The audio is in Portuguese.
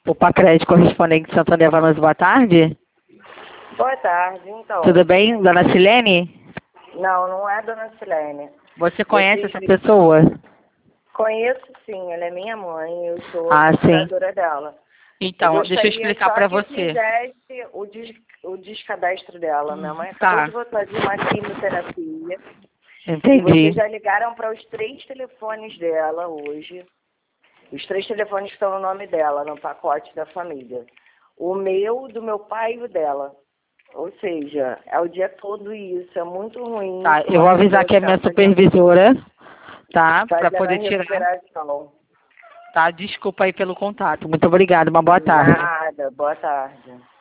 Opa, Crédito Correspondente de Santander Vanas, boa tarde. Boa tarde, então. Tudo bem, dona Silene? Não, não é Dona Silene. Você conhece essa pessoa? Conheço sim, ela é minha mãe, eu sou Ah, a sim. cuidadora dela. Então, deixa eu explicar para você. Fizesse o descadastro dela. Minha mãe Tá. acabou de voltar de uma quimioterapia. E Entendi. vocês já ligaram para os 3 telefones dela hoje. Os 3 telefones estão no nome dela, no pacote da família. O meu, do meu pai e o dela. Ou seja, é o dia todo isso, é muito ruim. Tá, eu vou avisar que é minha supervisora, tá? Para poder tirar. Tá, desculpa aí pelo contato. Muito obrigada, uma boa tarde. Nada, boa tarde.